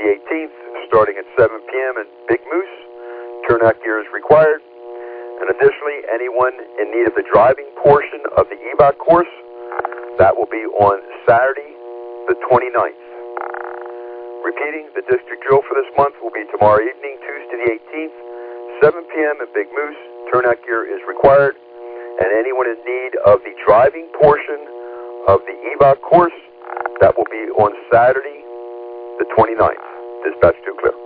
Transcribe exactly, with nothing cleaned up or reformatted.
the eighteenth, starting at seven p.m. in Big Moose. Turnout gear is required. And additionally, anyone in need of the driving portion of the E B O C course, that will be on Saturday, the twenty-ninth. Repeating, the district drill for this month will be tomorrow evening, Tuesday the eighteenth, seven p.m. in Big Moose. Turnout gear is required. And anyone in need of the driving portion of the E B O C course, that will be on Saturday, the twenty-ninth. Dispatch two clear.